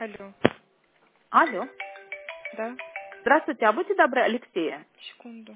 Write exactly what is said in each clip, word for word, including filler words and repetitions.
Алло. Алло. Да? Здравствуйте, а будьте добры, Алексея. Секунду.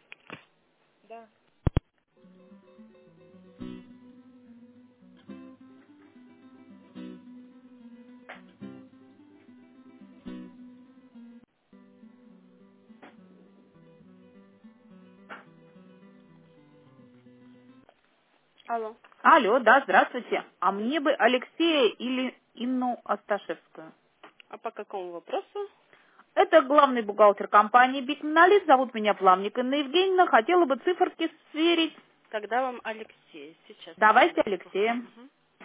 Алло. Алло, да, здравствуйте. А мне бы Алексея или Инну Асташевскую. А по какому вопросу? Это главный бухгалтер компании Big Monolith. Зовут меня Пламник Инна Евгеньевна. Хотела бы циферки сверить. Тогда вам Алексей. Сейчас, Давайте секундочку. Алексея. Мгм.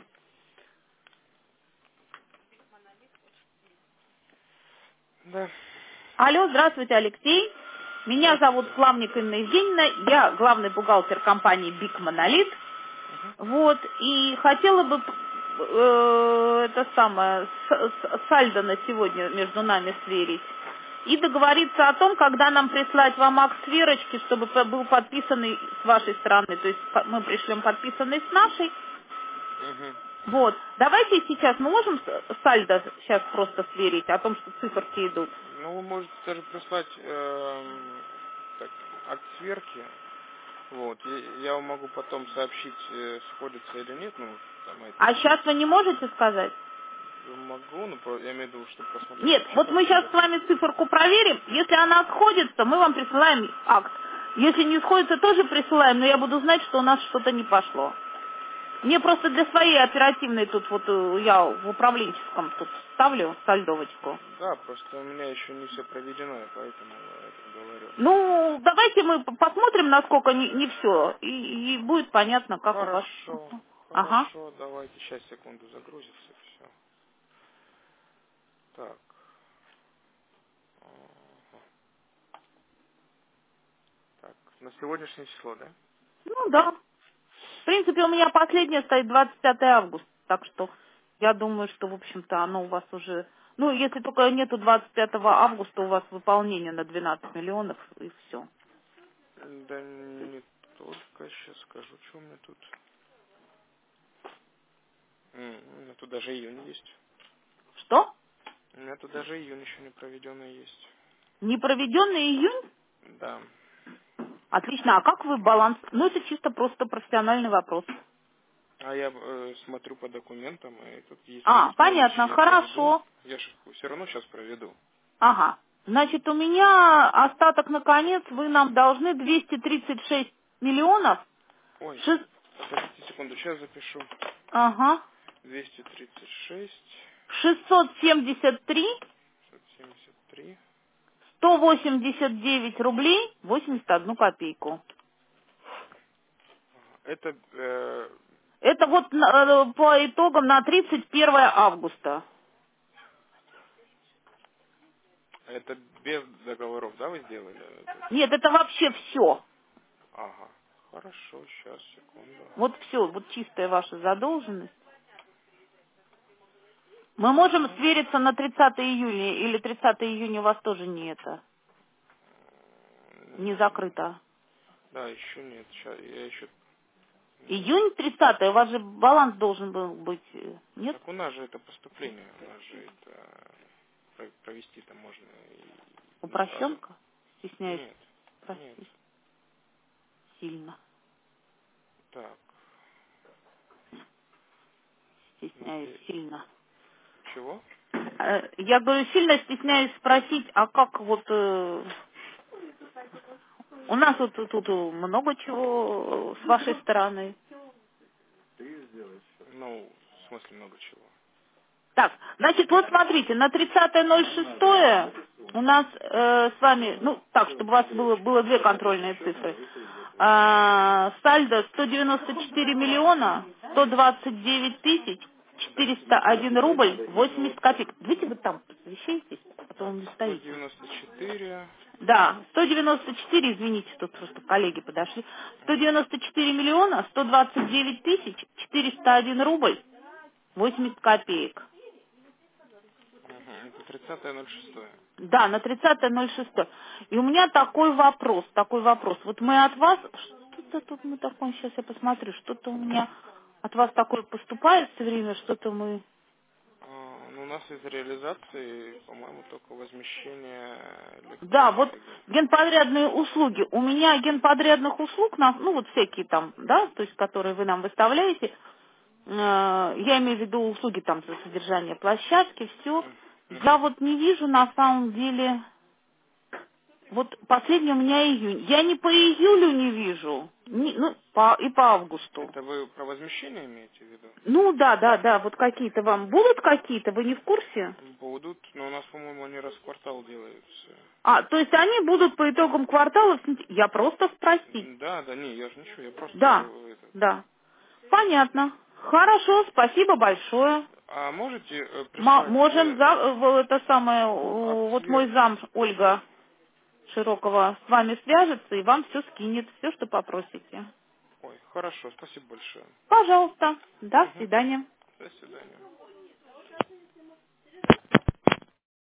Да. Алло, здравствуйте, Алексей. Меня зовут Пламник Инна Евгеньевна. Я главный бухгалтер компании Big Monolith. Вот, и хотела бы э, это самое, с- с- сальдо на сегодня между нами сверить. И договориться о том, когда нам прислать вам акт сверочки, чтобы п- был подписанный с вашей стороны. То есть по- мы пришлем подписанный с нашей. Мгм. Вот. Давайте сейчас мы можем с- сальдо сейчас просто сверить о том, что циферки идут. Ну, вы можете даже прислать эм, так, акт сверки. Вот. Я, я вам могу потом сообщить, э, сходится или нет. Ну, там это. А сейчас вы не можете сказать? Могу, но про- я имею в виду, чтобы посмотреть Нет, вообще, вот как мы сейчас идет. с вами циферку проверим. Если она сходится, мы вам присылаем акт. Если не сходится, тоже присылаем, но я буду знать, что у нас что-то не пошло. Мне просто для своей оперативной тут вот э, я в управленческом тут ставлю сальдовочку. Да, просто у меня еще не все проведено, и поэтому я это говорю. Ну, давайте мы п- посмотрим, насколько не, не все, и, и будет понятно, как у вас. Хорошо, Ага. хорошо, давайте сейчас секунду загрузится, все. Так. Ага. Так, на сегодняшнее число, да? Ну да. В принципе, у меня последнее стоит двадцать пятое августа, так что я думаю, что, в общем-то, оно у вас уже... Ну, если только нету двадцать пятого августа у вас выполнение на двенадцать миллионов, и все. Да не только, сейчас скажу, что у меня тут. М, У меня тут даже июнь есть. Что? У меня тут даже июнь еще не проведенный есть. Непроведенный июнь? Да. Отлично. А как вы баланс? Ну, это чисто просто профессиональный вопрос. А я э, смотрю по документам, и тут если А, есть понятно, наличие, я проведу. хорошо. Я же все равно сейчас проведу. Ага. Значит, у меня остаток на конец, вы нам должны двести тридцать шесть миллионов. Ой, Шест... подождите секунду, сейчас запишу. Ага. двести тридцать шесть, шестьсот семьдесят три шестьсот семьдесят три. сто восемьдесят девять рублей восемьдесят одну копейку. Это э, Это вот на- э, по итогам на тридцать первое августа. Это без договоров, да, вы сделали? Это? Нет, это вообще все. Ага. Хорошо, сейчас, секунду. Вот все, вот чистая ваша задолженность. Мы можем свериться на тридцатое июня, или тридцатое июня у вас тоже не это, не закрыто. Да, еще нет. Сейчас я еще. Июнь тридцатое, у вас же баланс должен был быть, э, нет? Так у нас же это поступление, у нас же это про- провести-то можно и не сразу. Упрощенка? Стесняюсь Нет, нет. спросить сильно. Так, на Стесняюсь те- сильно. чего? Э, Я говорю, сильно стесняюсь спросить, а как вот... э, у нас вот тут тут много чего с вашей стороны. Ну, в смысле много чего. Так, значит, вот смотрите, на тридцатое ноль шестое у нас э, с вами, ну, так, чтобы у вас было, было две контрольные цифры. А, сальдо сто девяносто четыре миллиона сто двадцать девять тысяч четыреста один рубль восемьдесят копеек. Видите, вы там посвящаетесь, а то Так, вы не сто стоите. девяносто четыре. Да, сто девяносто четыре, извините, тут просто коллеги подошли. сто девяносто четыре миллиона сто двадцать девять тысяч четыреста один рубль восемьдесят копеек. Угу, это тридцатое ноль шестое. Да, на тридцатое ноль шестое. И у меня такой вопрос, такой вопрос. Вот мы от вас, что-то тут мы такое, сейчас я посмотрю, что-то у меня от вас такое поступает все время, что-то мы... А, ну, у нас из реализации, по-моему, только возмещение Да, вот электроэнергии. генподрядные услуги. У меня генподрядных услуг, на- ну вот всякие там, да, то есть которые вы нам выставляете, э, я имею в виду услуги там за содержание площадки, все. М, Я мгм. вот не вижу на самом деле, вот последний у меня июнь. Я ни по июлю не вижу, ни- ну по, и по августу. Это вы про возмещение имеете в виду? Ну да, да, да, вот какие-то вам будут какие-то, вы не в курсе? Будут, но у нас, по-моему, они раз в квартал делаются. А, то есть они будут по итогам квартала, в сентя- я просто спросить. М, Да, да, не, я же ничего, я просто Да, э, этот. да. Понятно. Хорошо, спасибо большое. А можете э, Ма- прислать можем э, за, э, в- это самое, акт у- вот мой сверки? зам Ольга Широкова с вами свяжется и вам все скинет, все, что попросите. Ой, хорошо, спасибо большое. Пожалуйста. До Мгм. свидания. До свидания.